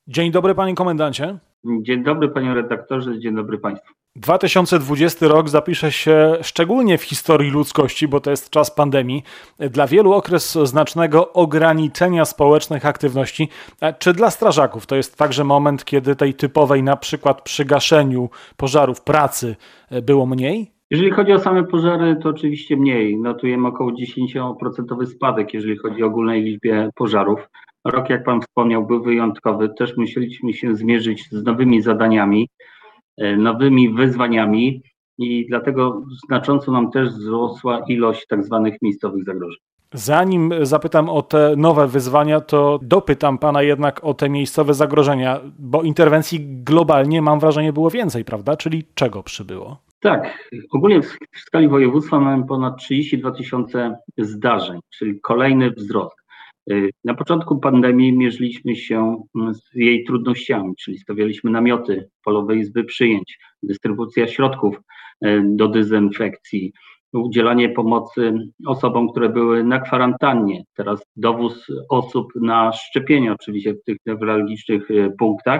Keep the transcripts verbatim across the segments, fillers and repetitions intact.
Dzień dobry, panie komendancie. Dzień dobry, panie redaktorze, dzień dobry państwu. dwa tysiące dwudziesty rok zapisze się szczególnie w historii ludzkości, bo to jest czas pandemii. Dla wielu okres znacznego ograniczenia społecznych aktywności. Czy dla strażaków to jest także moment, kiedy tej typowej na przykład przy gaszeniu pożarów pracy było mniej? Jeżeli chodzi o same pożary, to oczywiście mniej. Notujemy około dziesięć procent spadek, jeżeli chodzi o ogólnej liczbie pożarów. Rok, jak pan wspomniał, był wyjątkowy. Też musieliśmy się zmierzyć z nowymi zadaniami, nowymi wyzwaniami i dlatego znacząco nam też wzrosła ilość tak zwanych miejscowych zagrożeń. Zanim zapytam o te nowe wyzwania, to dopytam pana jednak o te miejscowe zagrożenia, bo interwencji globalnie, mam wrażenie, było więcej, prawda? Czyli czego przybyło? Tak, ogólnie w skali województwa mamy ponad trzydzieści dwa tysiące zdarzeń, czyli kolejny wzrost. Na początku pandemii mierzyliśmy się z jej trudnościami, czyli stawialiśmy namioty, polowe izby przyjęć, dystrybucja środków do dezynfekcji, udzielanie pomocy osobom, które były na kwarantannie, teraz dowóz osób na szczepienie oczywiście w tych newralgicznych punktach,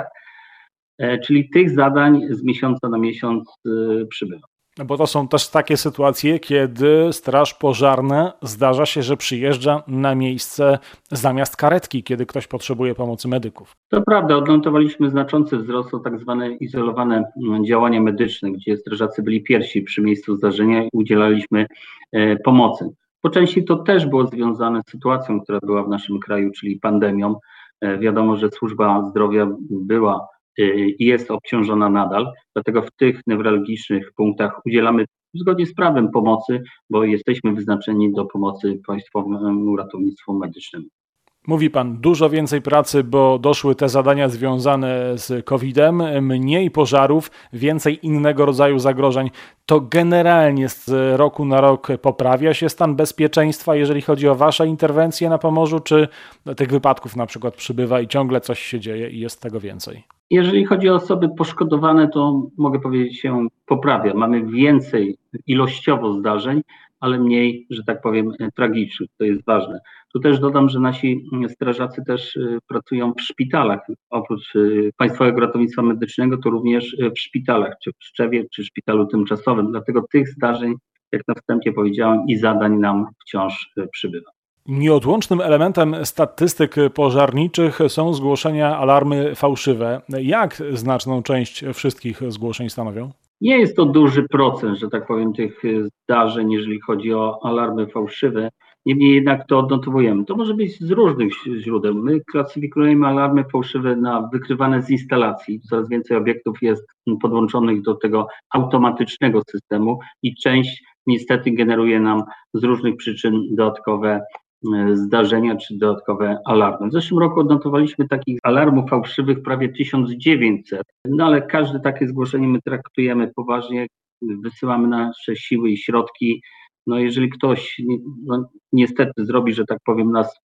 czyli tych zadań z miesiąca na miesiąc przybywa. Bo to są też takie sytuacje, kiedy straż pożarna zdarza się, że przyjeżdża na miejsce zamiast karetki, kiedy ktoś potrzebuje pomocy medyków. To prawda, odnotowaliśmy znaczący wzrost o tak zwane izolowane działania medyczne, gdzie strażacy byli pierwsi przy miejscu zdarzenia i udzielaliśmy pomocy. Po części to też było związane z sytuacją, która była w naszym kraju, czyli pandemią. Wiadomo, że służba zdrowia była i jest obciążona nadal, dlatego w tych newralgicznych punktach udzielamy zgodnie z prawem pomocy, bo jesteśmy wyznaczeni do pomocy Państwowemu Ratownictwu Medycznemu. Mówi pan, dużo więcej pracy, bo doszły te zadania związane z kowidem, mniej pożarów, więcej innego rodzaju zagrożeń. To generalnie z roku na rok poprawia się stan bezpieczeństwa, jeżeli chodzi o wasze interwencje na Pomorzu, czy tych wypadków na przykład przybywa i ciągle coś się dzieje i jest tego więcej? Jeżeli chodzi o osoby poszkodowane, to mogę powiedzieć, się poprawia. Mamy więcej ilościowo zdarzeń, ale mniej, że tak powiem, tragicznych. To jest ważne. Tu też dodam, że nasi strażacy też pracują w szpitalach. Oprócz Państwowego Ratownictwa Medycznego, to również w szpitalach, czy w Pszczewie, czy w szpitalu tymczasowym. Dlatego tych zdarzeń, jak na wstępie powiedziałem, i zadań nam wciąż przybywa. Nieodłącznym elementem statystyk pożarniczych są zgłoszenia, alarmy fałszywe. Jak znaczną część wszystkich zgłoszeń stanowią? Nie jest to duży procent, że tak powiem, tych zdarzeń, jeżeli chodzi o alarmy fałszywe. Niemniej jednak to odnotowujemy. To może być z różnych źródeł. My klasyfikujemy alarmy fałszywe na wykrywane z instalacji. Coraz więcej obiektów jest podłączonych do tego automatycznego systemu i część niestety generuje nam z różnych przyczyn dodatkowe zdarzenia czy dodatkowe alarmy. W zeszłym roku odnotowaliśmy takich alarmów fałszywych prawie tysiąc dziewięćset, no ale każde takie zgłoszenie my traktujemy poważnie, wysyłamy nasze siły i środki. No jeżeli ktoś no, niestety zrobi, że tak powiem, nas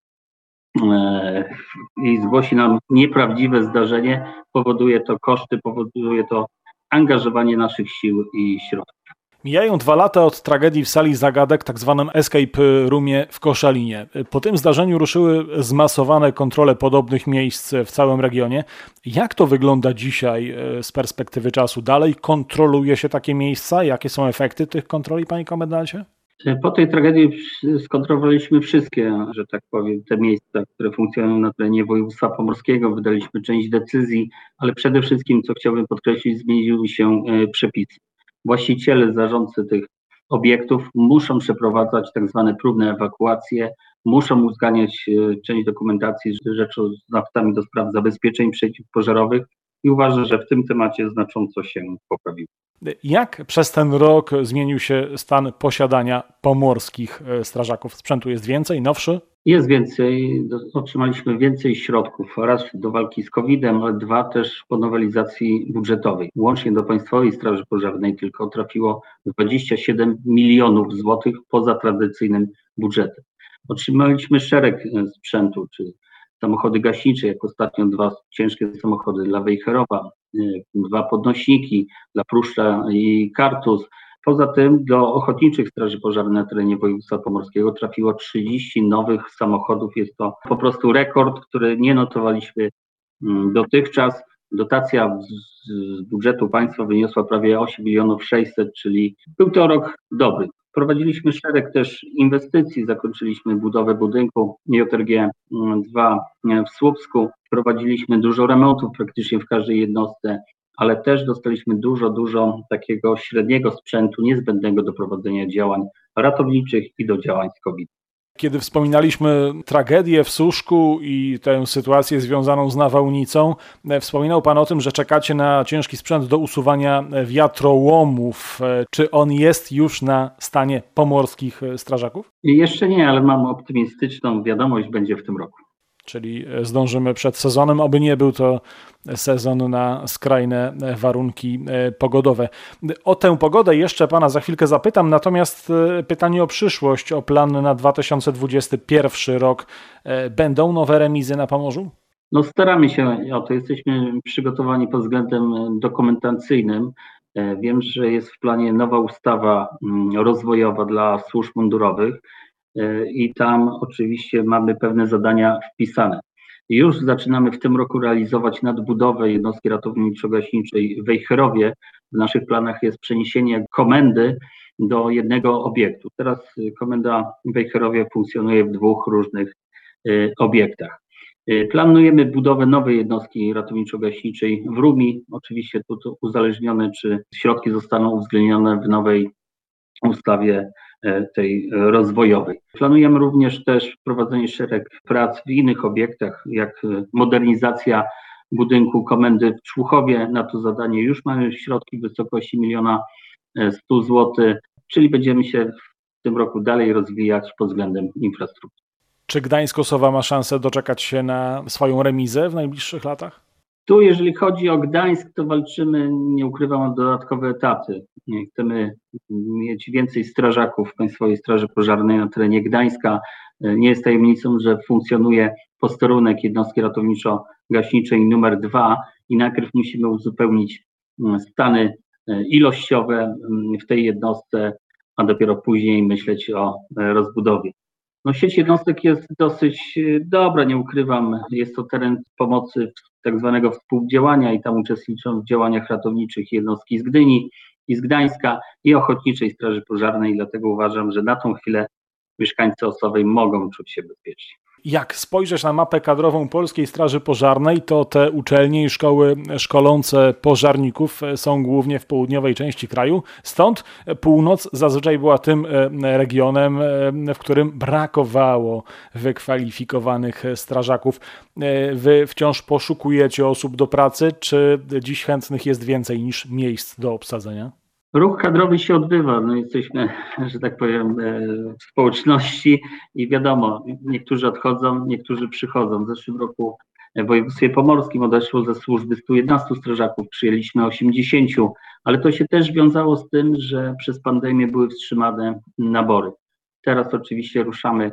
e, i zgłosi nam nieprawdziwe zdarzenie, powoduje to koszty, powoduje to angażowanie naszych sił i środków. Mijają dwa lata od tragedii w sali zagadek, tak zwanym escape roomie w Koszalinie. Po tym zdarzeniu ruszyły zmasowane kontrole podobnych miejsc w całym regionie. Jak to wygląda dzisiaj z perspektywy czasu? Dalej kontroluje się takie miejsca? Jakie są efekty tych kontroli, panie komendancie? Po tej tragedii skontrolowaliśmy wszystkie, że tak powiem, te miejsca, które funkcjonują na terenie województwa pomorskiego. Wydaliśmy część decyzji, ale przede wszystkim, co chciałbym podkreślić, zmieniły się przepisy. Właściciele, zarządcy tych obiektów muszą przeprowadzać tak zwane próbne ewakuacje, muszą uzgadniać część dokumentacji z rzeczoznawcami do spraw zabezpieczeń przeciwpożarowych i uważam, że w tym temacie znacząco się poprawiło. Jak przez ten rok zmienił się stan posiadania pomorskich strażaków? Sprzętu jest więcej, nowszy? Jest więcej, otrzymaliśmy więcej środków, raz do walki z kowidem, ale dwa też po nowelizacji budżetowej. Łącznie do Państwowej Straży Pożarnej tylko trafiło dwadzieścia siedem milionów złotych poza tradycyjnym budżetem. Otrzymaliśmy szereg sprzętu, czy samochody gaśnicze, jak ostatnio dwa ciężkie samochody dla Wejherowa, dwa podnośniki dla Pruszcza i Kartus. Poza tym do Ochotniczych Straży Pożarnych na terenie województwa pomorskiego trafiło trzydzieści nowych samochodów. Jest to po prostu rekord, który nie notowaliśmy Dotychczas dotacja z budżetu państwa wyniosła prawie osiem milionów sześćset, czyli był to rok dobry. Prowadziliśmy szereg też inwestycji, zakończyliśmy budowę budynku J R G dwa w Słupsku, prowadziliśmy dużo remontów praktycznie w każdej jednostce, ale też dostaliśmy dużo, dużo takiego średniego sprzętu niezbędnego do prowadzenia działań ratowniczych i do działań z COVID. Kiedy wspominaliśmy tragedię w Suszku i tę sytuację związaną z nawałnicą, wspominał Pan o tym, że czekacie na ciężki sprzęt do usuwania wiatrołomów. Czy on jest już na stanie pomorskich strażaków? Jeszcze nie, ale mam optymistyczną wiadomość, będzie w tym roku. Czyli zdążymy przed sezonem, aby nie był to sezon na skrajne warunki pogodowe. O tę pogodę jeszcze Pana za chwilkę zapytam, natomiast pytanie o przyszłość, o plan na dwa tysiące dwudziesty pierwszy rok. Będą nowe remizy na Pomorzu? No staramy się o to, jesteśmy przygotowani pod względem dokumentacyjnym. Wiem, że jest w planie nowa ustawa rozwojowa dla służb mundurowych i tam oczywiście mamy pewne zadania wpisane. Już zaczynamy w tym roku realizować nadbudowę jednostki ratowniczo-gaśniczej w Wejherowie. W naszych planach jest przeniesienie komendy do jednego obiektu. Teraz komenda w Wejherowie funkcjonuje w dwóch różnych obiektach. Planujemy budowę nowej jednostki ratowniczo-gaśniczej w Rumi. Oczywiście to, to uzależnione, czy środki zostaną uwzględnione w nowej ustawie tej rozwojowej. Planujemy również też wprowadzenie szereg prac w innych obiektach, jak modernizacja budynku komendy w Człuchowie. Na to zadanie już mamy środki w wysokości miliona stu złotych, czyli będziemy się w tym roku dalej rozwijać pod względem infrastruktury. Czy Gdańsk-Osowa ma szansę doczekać się na swoją remizę w najbliższych latach? Tu, jeżeli chodzi o Gdańsk, to walczymy, nie ukrywam, o dodatkowe etaty. Chcemy mieć więcej strażaków w Państwowej Straży Pożarnej na terenie Gdańska. Nie jest tajemnicą, że funkcjonuje posterunek jednostki ratowniczo-gaśniczej numer dwa i najpierw musimy uzupełnić stany ilościowe w tej jednostce, a dopiero później myśleć o rozbudowie. No, sieć jednostek jest dosyć dobra, nie ukrywam. Jest to teren pomocy tak zwanego współdziałania i tam uczestniczą w działaniach ratowniczych jednostki z Gdyni i z Gdańska i Ochotniczej Straży Pożarnej, dlatego uważam, że na tą chwilę mieszkańcy Osowej mogą czuć się bezpiecznie. Jak spojrzeć na mapę kadrową Polskiej Straży Pożarnej, to te uczelnie i szkoły szkolące pożarników są głównie w południowej części kraju. Stąd północ zazwyczaj była tym regionem, w którym brakowało wykwalifikowanych strażaków. Wy wciąż poszukujecie osób do pracy, czy dziś chętnych jest więcej niż miejsc do obsadzenia? Ruch kadrowy się odbywa, no jesteśmy, że tak powiem, w społeczności i wiadomo, niektórzy odchodzą, niektórzy przychodzą. W zeszłym roku w województwie pomorskim odeszło ze służby stu jedenastu strażaków, przyjęliśmy osiemdziesięciu, ale to się też wiązało z tym, że przez pandemię były wstrzymane nabory. Teraz oczywiście ruszamy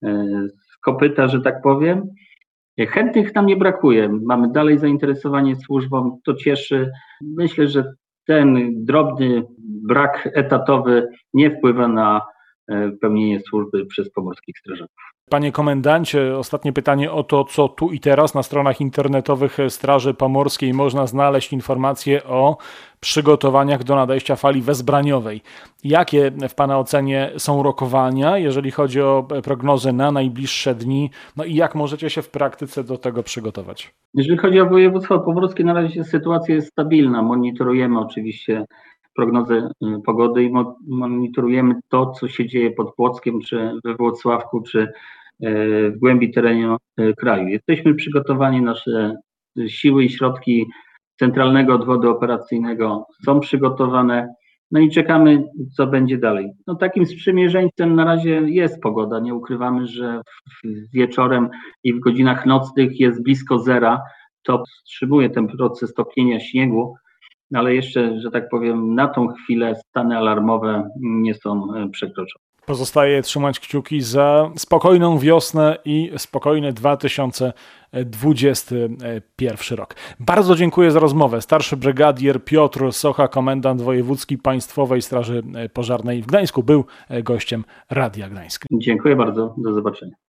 z kopyta, że tak powiem. Chętnych nam nie brakuje, mamy dalej zainteresowanie służbą, to cieszy. Myślę, że ten drobny brak etatowy nie wpływa na pełnienie służby przez pomorskich strażaków. Panie komendancie, ostatnie pytanie o to, co tu i teraz na stronach internetowych Straży Pomorskiej można znaleźć informacje o przygotowaniach do nadejścia fali wezbraniowej. Jakie w Pana ocenie są rokowania, jeżeli chodzi o prognozy na najbliższe dni, no i jak możecie się w praktyce do tego przygotować? Jeżeli chodzi o województwo pomorskie, na razie sytuacja jest stabilna. Monitorujemy oczywiście prognozę pogody i monitorujemy to, co się dzieje pod Płockiem, czy we Włocławku, czy w głębi terenu kraju. Jesteśmy przygotowani, nasze siły i środki Centralnego Odwodu Operacyjnego są przygotowane, no i czekamy, co będzie dalej. No, takim sprzymierzeńcem na razie jest pogoda. Nie ukrywamy, że wieczorem i w godzinach nocnych jest blisko zera. To wstrzymuje ten proces topnienia śniegu, ale jeszcze, że tak powiem, na tą chwilę stany alarmowe nie są przekroczone. Pozostaje trzymać kciuki za spokojną wiosnę i spokojny dwa tysiące dwudziesty pierwszy rok. Bardzo dziękuję za rozmowę. Starszy brygadier Piotr Socha, komendant wojewódzki Państwowej Straży Pożarnej w Gdańsku, był gościem Radia Gdańsk. Dziękuję bardzo. Do zobaczenia.